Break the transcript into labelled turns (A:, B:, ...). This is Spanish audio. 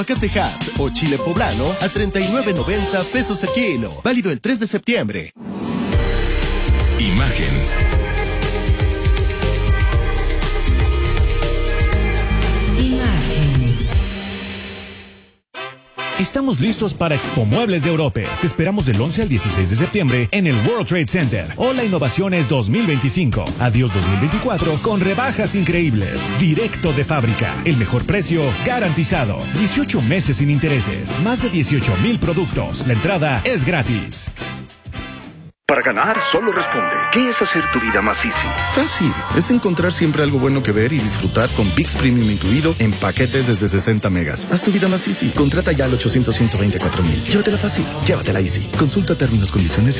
A: Aguacate Hass o chile poblano a 39.90 pesos el kilo. Válido el 3 de septiembre.
B: Imagen.
C: Estamos listos para Expo Muebles de Europe. Te esperamos del 11 al 16 de septiembre en el World Trade Center. Hola Innovaciones 2025. Adiós 2024 con rebajas increíbles. Directo de fábrica. El mejor precio garantizado. 18 meses sin intereses. Más de 18,000 productos. La entrada es gratis.
D: Para ganar, solo responde. ¿Qué es hacer tu vida más easy?
E: Fácil. Es encontrar siempre algo bueno que ver y disfrutar con ViX Premium incluido en paquetes desde 60 megas. Haz tu vida más easy. Contrata ya al 800-124,000. Llévatela fácil. Llévatela easy. Consulta términos, condiciones